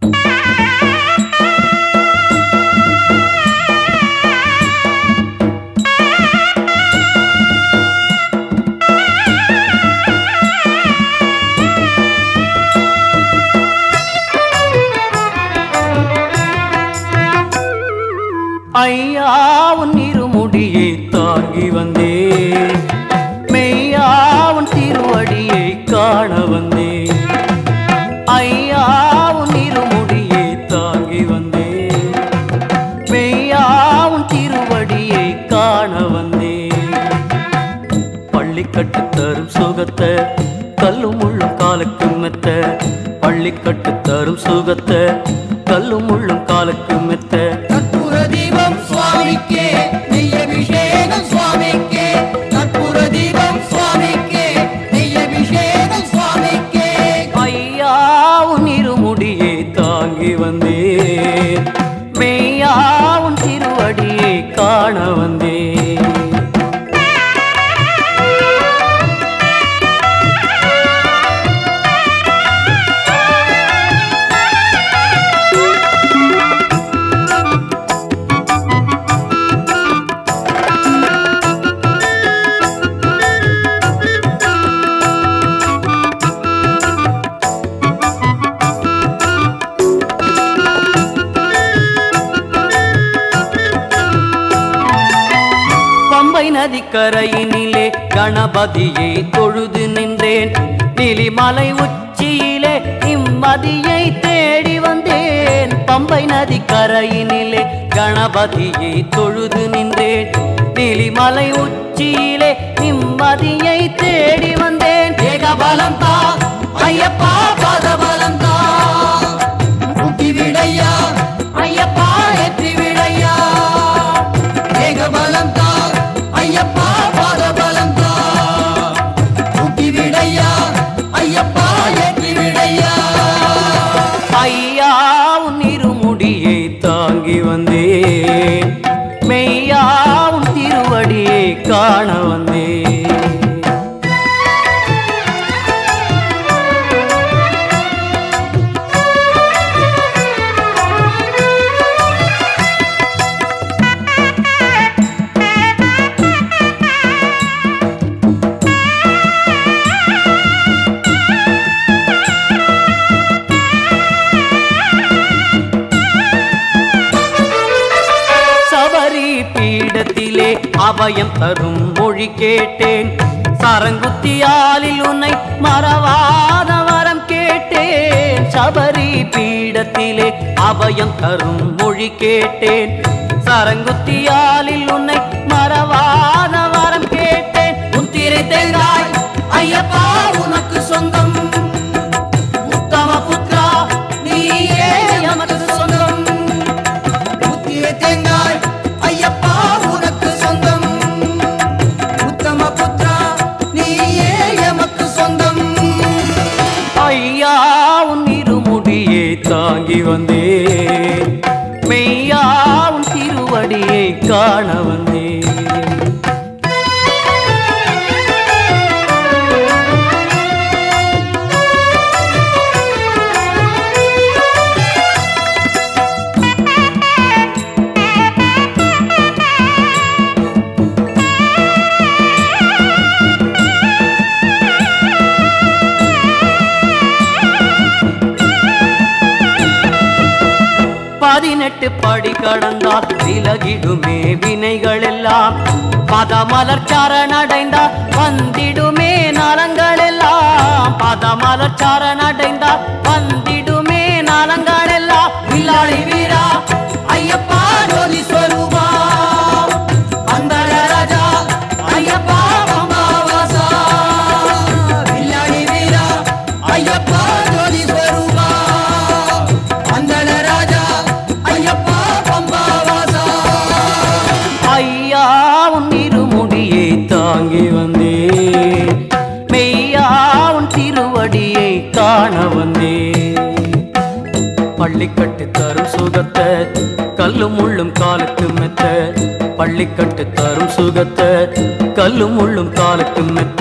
ஐயா உன் இருமுடியை தாங்கி வந்தேன், மெய்யா உன் திருவடியை காண வந்தேன். ஐயா உன் இருமுடியை தாங்கி வந்தேன், மெய்யா உன் திருவடியை காண வந்தேன். பள்ளிக்கட்டு தரும் சுகத்தை கல்லும் முள்ளும் காலுக்கு மெத்த, பள்ளிக்கட்டு தரும் சுகத்தை கல்லும் முள்ளும் காலுக்கு மெத்த. கற்பூர தீபம் சுவாமிக்கே, நெய்யபிஷேகம் சுவாமிக்கே. கற்பூர தீபம் சுவாமிக்கே, நெய்யபிஷேகம் சுவாமிக்கே. ஐயா உன் இருமுடியை தாங்கி வந்தேன், மெய்யா உன் திருவடியை காண வந்தேன். நதிக்கரையினிலே கணபதியை தொழுது நின்றேன், நீலிமலை உச்சியிலே நிம்மதியை தேடி வந்தேன். பம்பை நதிக்கரையினிலே கணபதியை தொழுது நின்றேன், நீலிமலை உச்சியிலே நிம்மதியை தேடி வந்தேன். ஏகபலம் தா ஐயப்பா, பாதபலம் தா, முக்கி விடையா ஐயப்பா, ஏற்றி விடையா. ஏகபலம் தா ஐயப்பா, பாதபலம் தா, முக்கி விடையா ஐயப்பா, ஏற்றி விடையா. ஐயா உன் இருமுடியை தாங்கி வந்தேன், மெய்யா உன் திருவடியை காண வந்தேன். பீடத்திலே அபயம் தரும் மொழி கேட்டேன், சரங்குத்தியாலில் உன்னை மறவாத வரம் கேட்டேன். சபரி பீடத்திலே அபயம் தரும் மொழி கேட்டேன், சரங்குத்தியாலில் உன்னை மறவாத வரம் கேட்டேன். முத்திரை தேங்காய் ஐயப்பா உனக்கு சொந்தம், உத்தம புத்ரா நீயே எமக்கு சொந்தம். முத்திரை தேங்காய் ஐயப்பா உனக்கு சொந்தம், உத்தம புத்ரா நீயே எமக்கு சொந்தம். ஐயா உன் இருமுடியை தாங்கி வந்தேன், மெய்யா உன் திருவடியை காண வந்தேன். பதினெட்டு படி கடந்தால் விலகிடுமே வினைகள் எல்லாம், பதமலர் சரணடைந்தால் வந்திடுமே நலங்கள் எல்லாம். பதமலர் சரணடைந்தால் வந்திடுமே நலங்கள் எல்லாம். வில்லாளி வீரா ஐயப்பா, ஜோதி ஸ்வரூபா, அந்தர ராஜா ஐயப்பா, பம்பாவாசா. வில்லாளி வீரா ஐயப்பா, ஜோதி ஸ்வரூபா, அந்தர ராஜா ஐயப்பா, பம்பாவாசா. ஐயா உன் இருமுடியை தாங்கி வந்தேன், மெய்யா உன் திருவடியை காண வந்தேன். பள்ளிக்கட்டு தரும் சுகத்தை கல்லும் முள்ளும் காலுக்கு மெத்த, பள்ளிக்கட்டு தரும் சுகத்தை கல்லும் முள்ளும் காலுக்கு மெத்த.